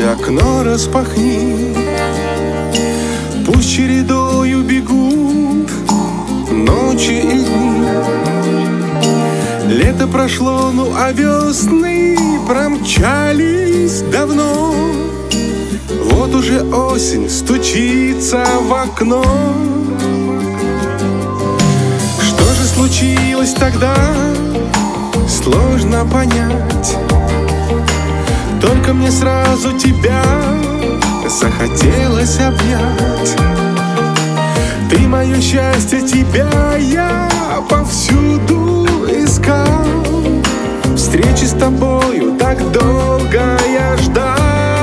окно распахни. Пусть чередою бегут ночи и дни. Лето прошло, ну а весны промчались давно. Вот уже осень стучится в окно. Что же случилось тогда, сложно понять. Только мне сразу тебя захотелось обнять. Ты мое счастье, тебя я повсюду искал. Встречи с тобою так долго я ждал.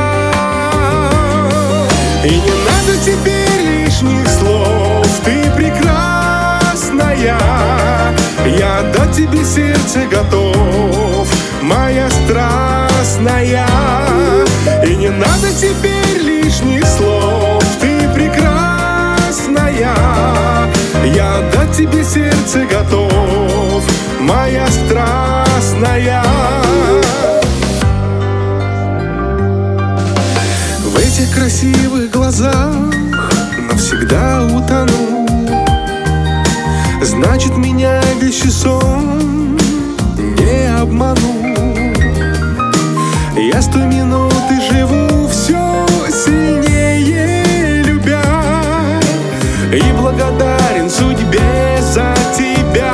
И не надо теперь лишних слов, ты прекрасная. Я отдать тебе сердце готов, моя страстная. И не надо теперь лишних слов, ты прекрасная. Я отдать тебе сердце готов, моя страстная. В этих красивых глазах навсегда утону. Значит, меня вещий сон не обманул. Я с той минуты живу все сильнее любя, и благодарен судьбе за тебя.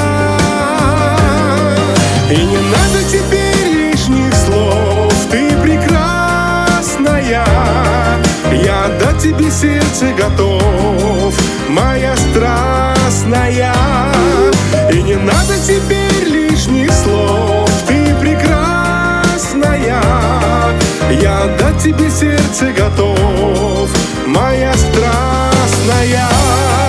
И не надо теперь лишних слов, ты прекрасная. Я отдать тебе сердце готов, моя страстная. И не надо теперь лишних слов, ты прекрасная. Я отдать тебе сердце готов, моя страстная.